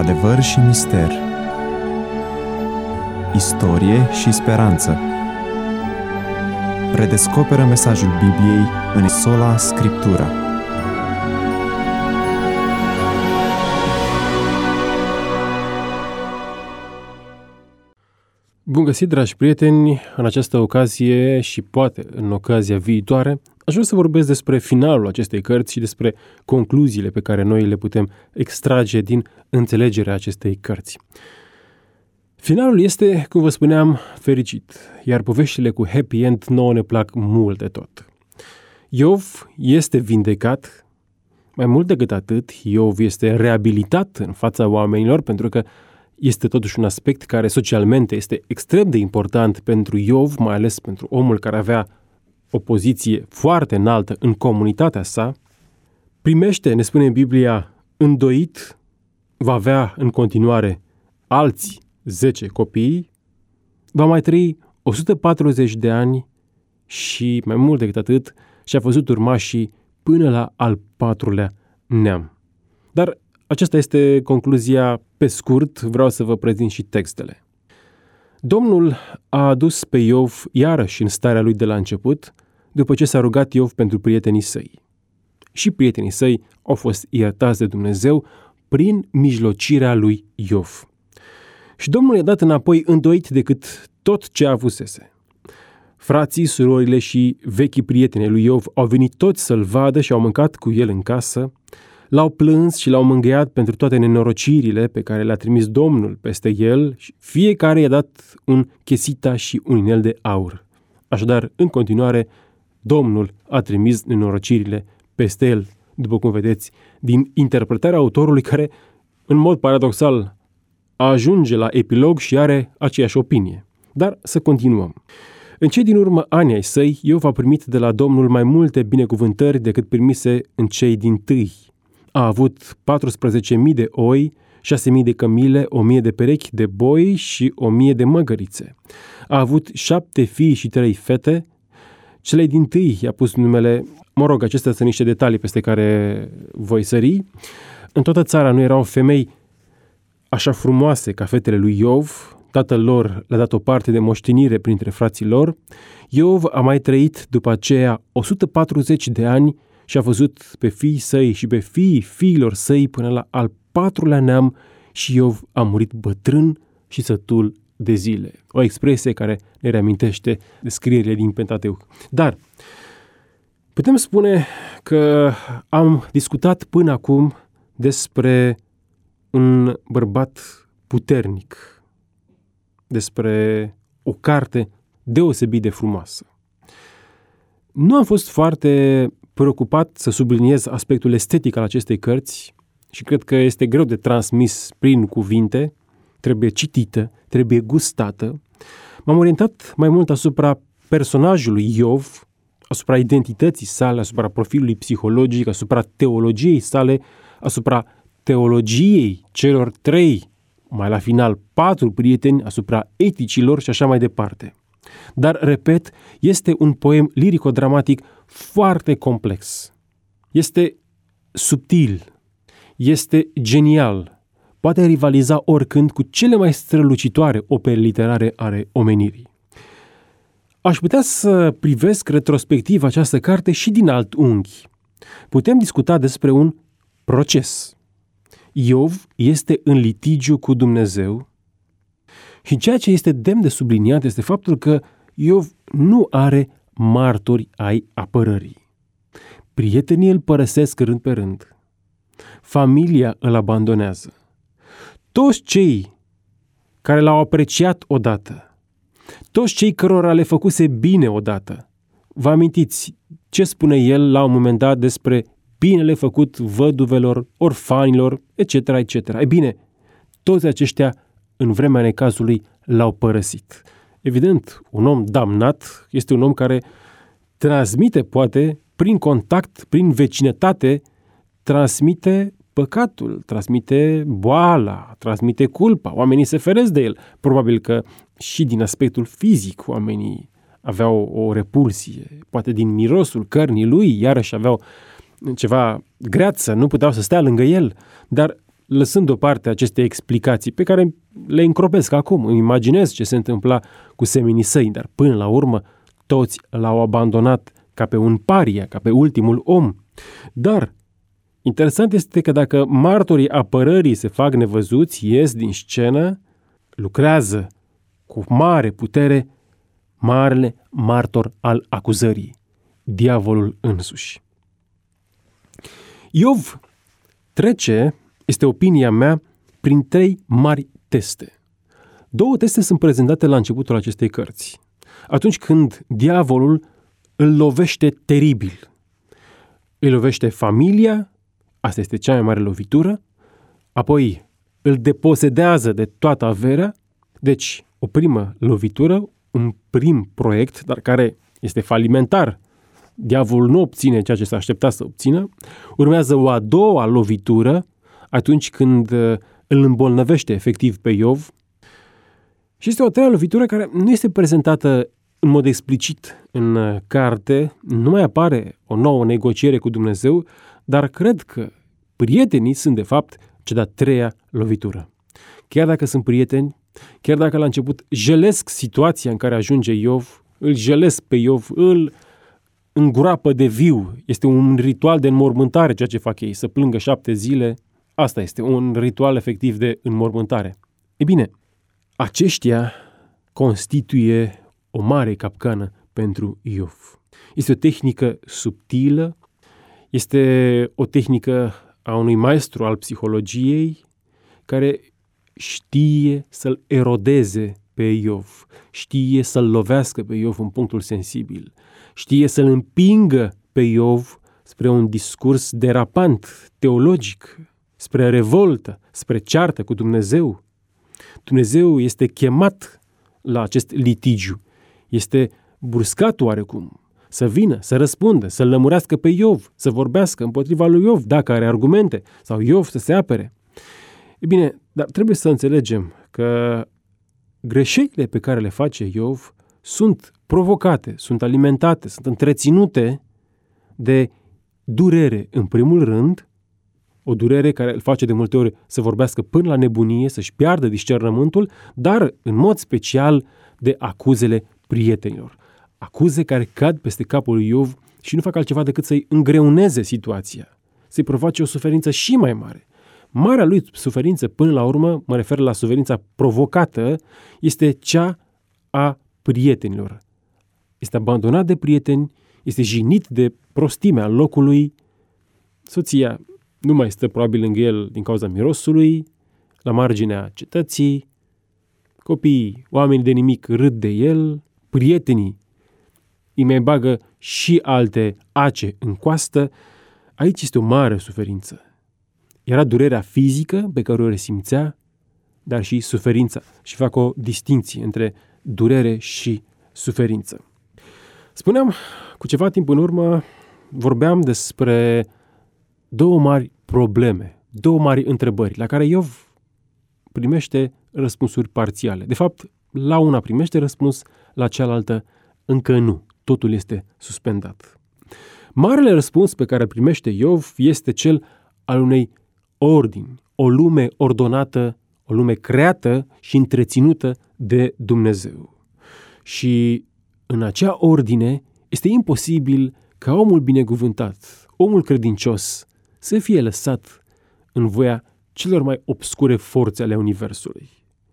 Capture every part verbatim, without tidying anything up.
Adevăr și mister, istorie și speranță. Redescoperă mesajul Bibliei în sola Scriptura. Bun găsit, dragi prieteni! În această ocazie și poate în ocazia viitoare, aș vrea să vorbesc despre finalul acestei cărți și despre concluziile pe care noi le putem extrage din înțelegerea acestei cărți. Finalul este, cum vă spuneam, fericit, iar poveștile cu happy end nouă ne plac mult de tot. Iov este vindecat, mai mult decât atât, Iov este reabilitat în fața oamenilor, pentru că este totuși un aspect care socialmente este extrem de important pentru Iov, mai ales pentru omul care avea o poziție foarte înaltă în comunitatea sa. Primește, ne spune Biblia, îndoit, va avea în continuare alți zece copii, va mai trăi o sută patruzeci de ani și, mai mult decât atât, și-a văzut urmașii până la al patrulea neam. Dar aceasta este concluzia pe scurt, vreau să vă prezint și textele. Domnul a adus pe Iov iarăși în starea lui de la început, după ce s-a rugat Iov pentru prietenii săi. Și prietenii săi au fost iertați de Dumnezeu prin mijlocirea lui Iov. Și Domnul i-a dat înapoi îndoit decât tot ce avusese. Frații, surorile și vechii prieteni lui Iov au venit toți să-l vadă și au mâncat cu el în casă, l-au plâns și l-au mângâiat pentru toate nenorocirile pe care le-a trimis Domnul peste el și fiecare i-a dat un chesita și un inel de aur. Așadar, în continuare, Domnul a trimis nenorocirile peste el, după cum vedeți, din interpretarea autorului care, în mod paradoxal, ajunge la epilog și are aceeași opinie. Dar să continuăm. În cei din urmă ani ai săi, Iov a primit de la Domnul mai multe binecuvântări decât primise în cei dintâi. A avut paisprezece mii de oi, șase mii de cămile, o mie de perechi de boi și o mie de măgărițe. A avut șapte fii și trei fete. Celei dintâi i-a pus numele, mă rog, acestea sunt niște detalii peste care voi sări. În toată țara nu erau femei așa frumoase ca fetele lui Iov. Tatăl lor le-a dat o parte de moștenire printre frații lor. Iov a mai trăit după aceea o sută patruzeci de ani și a văzut pe fiii săi și pe fiii fiilor săi până la al patrulea neam și Iov a murit bătrân și sătul de zile. O expresie care ne reamintește descrierile din Pentateuc. Dar putem spune că am discutat până acum despre un bărbat puternic, despre o carte deosebit de frumoasă. Nu am fost foarte preocupat să subliniez aspectul estetic al acestei cărți și cred că este greu de transmis prin cuvinte, trebuie citită, trebuie gustată. M-am orientat mai mult asupra personajului Iov, asupra identității sale, asupra profilului psihologic, asupra teologiei sale, asupra teologiei celor trei, mai la final patru prieteni, asupra eticilor și așa mai departe. Dar, repet, este un poem lirico-dramatic foarte complex. Este subtil, este genial, poate rivaliza oricând cu cele mai strălucitoare opere literare ale omenirii. Aș putea să privesc retrospectiv această carte și din alt unghi. Putem discuta despre un proces. Iov este în litigiu cu Dumnezeu și ceea ce este demn de subliniat este faptul că Iov nu are martori ai apărării. Prietenii îl părăsesc rând pe rând. Familia îl abandonează. Toți cei care l-au apreciat odată, toți cei cărora le făcuse bine odată, vă amintiți ce spune el la un moment dat despre binele făcut văduvelor, orfanilor, et cetera, et cetera. E bine, toți aceștia, în vremea necazului, l-au părăsit. Evident, un om damnat este un om care transmite, poate, prin contact, prin vecinătate, transmite păcatul, transmite boala, transmite culpa. Oamenii se feresc de el. Probabil că și din aspectul fizic oamenii aveau o repulsie. Poate din mirosul cărnii lui, iarăși aveau ceva greață, nu puteau să stea lângă el. Dar lăsând deoparte aceste explicații pe care le încropesc acum, îmi imaginez ce se întâmpla cu semenii săi, dar până la urmă toți l-au abandonat ca pe un paria, ca pe ultimul om. Dar interesant este că dacă martorii apărării se fac nevăzuți, ies din scenă, lucrează cu mare putere marele martor al acuzării, diavolul însuși. Iov trece, este opinia mea, prin trei mari teste. Două teste sunt prezentate la începutul acestei cărți. Atunci când diavolul îl lovește teribil. Îi lovește familia, asta este cea mai mare lovitură, apoi îl deposedează de toată averea, deci o primă lovitură, un prim proiect, dar care este falimentar. Diavolul nu obține ceea ce s-a așteptat să obțină. Urmează o a doua lovitură, atunci când îl îmbolnăvește efectiv pe Iov. Și este o a treia lovitură care nu este prezentată în mod explicit în carte, nu mai apare o nouă negociere cu Dumnezeu, dar cred că prietenii sunt de fapt cea de-a treia lovitură. Chiar dacă sunt prieteni, chiar dacă la început jelesc situația în care ajunge Iov, îl jelesc pe Iov, îl îngroapă de viu, este un ritual de înmormântare ceea ce fac ei, să plângă șapte zile, asta este un ritual efectiv de înmormântare. E bine, aceștia constituie o mare capcană pentru Iov. Este o tehnică subtilă, este o tehnică a unui maestru al psihologiei care știe să-l erodeze pe Iov, știe să-l lovească pe Iov în punctul sensibil, știe să-l împingă pe Iov spre un discurs derapant, teologic, spre revoltă, spre ceartă cu Dumnezeu. Dumnezeu este chemat la acest litigiu, este bruscat oarecum, să vină, să răspundă, să-l lămurească pe Iov, să vorbească împotriva lui Iov, dacă are argumente, sau Iov să se apere. E bine, dar trebuie să înțelegem că greșelile pe care le face Iov sunt provocate, sunt alimentate, sunt întreținute de durere, în primul rând, o durere care îl face de multe ori să vorbească până la nebunie, să-și piardă discernământul, dar în mod special de acuzele prietenilor. Acuze care cad peste capul lui Iov și nu fac altceva decât să-i îngreuneze situația, să-i provoace o suferință și mai mare. Marea lui suferință, până la urmă, mă refer la suferința provocată, este cea a prietenilor. Este abandonat de prieteni, este jignit de prostimea locului, soția nu mai stă probabil lângă el din cauza mirosului, la marginea cetății, copiii, oamenii de nimic râd de el, prietenii îi mai bagă și alte ace în coastă. Aici este o mare suferință. Era durerea fizică pe care o resimțea, dar și suferința. Și fac o distinție între durere și suferință. Spuneam, cu ceva timp în urmă, vorbeam despre două mari probleme, două mari întrebări, la care Iov primește răspunsuri parțiale. De fapt, la una primește răspuns, la cealaltă încă nu. Totul este suspendat. Marele răspuns pe care îl primește Iov este cel al unei ordini, o lume ordonată, o lume creată și întreținută de Dumnezeu. Și în acea ordine este imposibil ca omul binecuvântat, omul credincios, să fie lăsat în voia celor mai obscure forțe ale universului.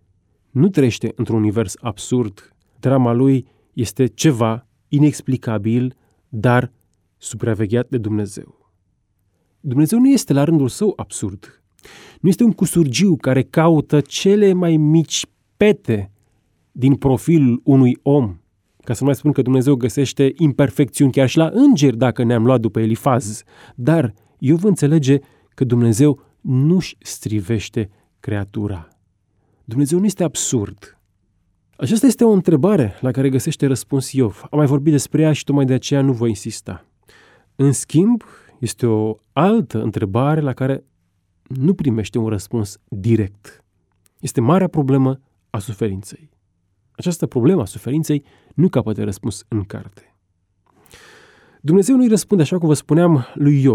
Nu trăiește într-un univers absurd. Drama lui este ceva inexplicabil, dar supravegheat de Dumnezeu. Dumnezeu nu este la rândul său absurd. Nu este un cusurgiu care caută cele mai mici pete din profilul unui om. Ca să nu mai spun că Dumnezeu găsește imperfecțiuni chiar și la îngeri dacă ne-am luat după Elifaz. Dar Iov înțelege că Dumnezeu nu-și strivește creatura. Dumnezeu nu este absurd. Aceasta este o întrebare la care găsește răspuns Iov. Am mai vorbit despre ea și tocmai de aceea nu voi insista. În schimb, este o altă întrebare la care nu primește un răspuns direct. Este marea problemă a suferinței. Această problemă a suferinței nu capătă răspuns în carte. Dumnezeu nu-i răspunde, așa cum vă spuneam, lui Iov.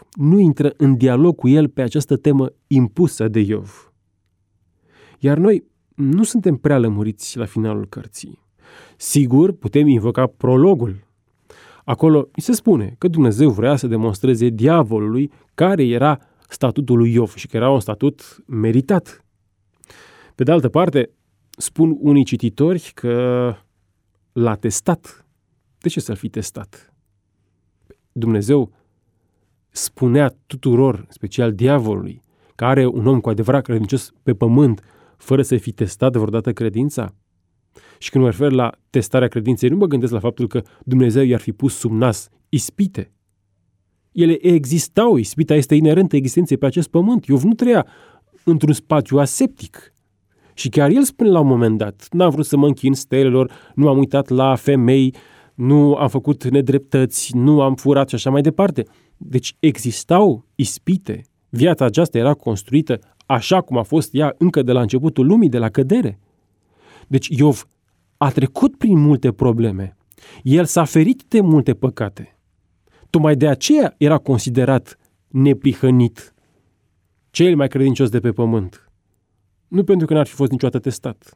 nu intră în dialog cu el pe această temă impusă de Iov. Iar noi nu suntem prea lămuriți la finalul cărții. Sigur, putem invoca prologul. Acolo îi se spune că Dumnezeu vrea să demonstreze diavolului care era statutul lui Iov și că era un statut meritat. Pe de altă parte, spun unii cititori că l-a testat. De ce să-l fi testat? Dumnezeu spunea tuturor, special diavolului, că are un om cu adevărat credincios pe pământ, fără să fi testat vreodată credința? Și când mă refer la testarea credinței, nu mă gândesc la faptul că Dumnezeu i-ar fi pus sub nas ispite. Ele existau, ispita este inerentă existenței pe acest pământ. Iov nu trăia într-un spațiu aseptic. Și chiar el spune la un moment dat, n-am vrut să mă închin stelelor, nu am uitat la femei, nu am făcut nedreptăți, nu am furat și așa mai departe. Deci existau ispite. Viața aceasta era construită așa cum a fost ea încă de la începutul lumii, de la cădere. Deci Iov a trecut prin multe probleme. El s-a ferit de multe păcate. Tocmai de aceea era considerat neprihănit, cel mai credincios de pe pământ. Nu pentru că n-ar fi fost niciodată testat.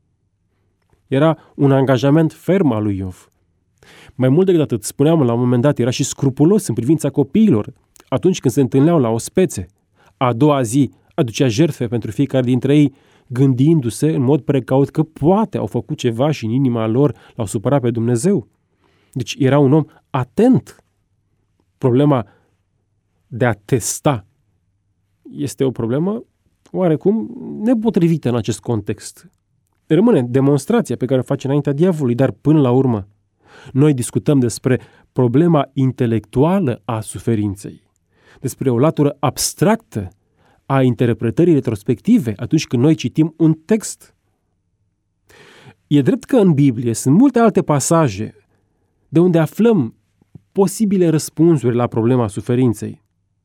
Era un angajament ferm al lui Iov. Mai mult decât atât, spuneam la un moment dat, era și scrupulos în privința copiilor. Atunci când se întâlneau la ospețe, a doua zi aducea jertfe pentru fiecare dintre ei, gândindu-se în mod precaut că poate au făcut ceva și în inima lor l-au supărat pe Dumnezeu. Deci era un om atent. Problema de a testa este o problemă oarecum nepotrivită în acest context. Rămâne demonstrația pe care o face înaintea diavolului, dar până la urmă noi discutăm despre problema intelectuală a suferinței, despre o latură abstractă a interpretării retrospective atunci când noi citim un text. E drept că în Biblie sunt multe alte pasaje de unde aflăm posibile răspunsuri la problema suferinței.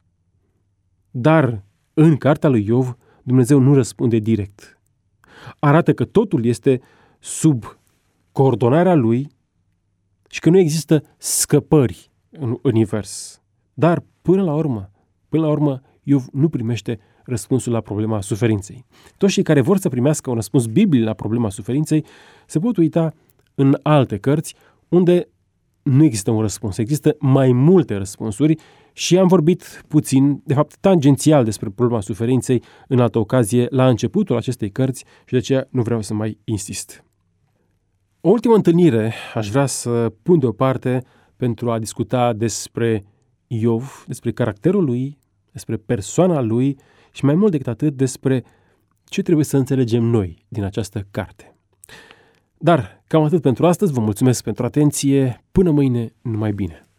Dar în cartea lui Iov, Dumnezeu nu răspunde direct. Arată că totul este sub coordonarea lui și că nu există scăpări în univers. Dar până la urmă, până la urmă, Iov nu primește răspunsul la problema suferinței. Toți cei care vor să primească un răspuns biblic la problema suferinței se pot uita în alte cărți unde nu există un răspuns. Există mai multe răspunsuri și am vorbit puțin, de fapt tangențial, despre problema suferinței în altă ocazie la începutul acestei cărți și de aceea nu vreau să mai insist. O ultimă întâlnire aș vrea să pun deoparte pentru a discuta despre Iov, despre caracterul lui, despre persoana lui și mai mult decât atât despre ce trebuie să înțelegem noi din această carte. Dar cam atât pentru astăzi, vă mulțumesc pentru atenție, până mâine, numai bine!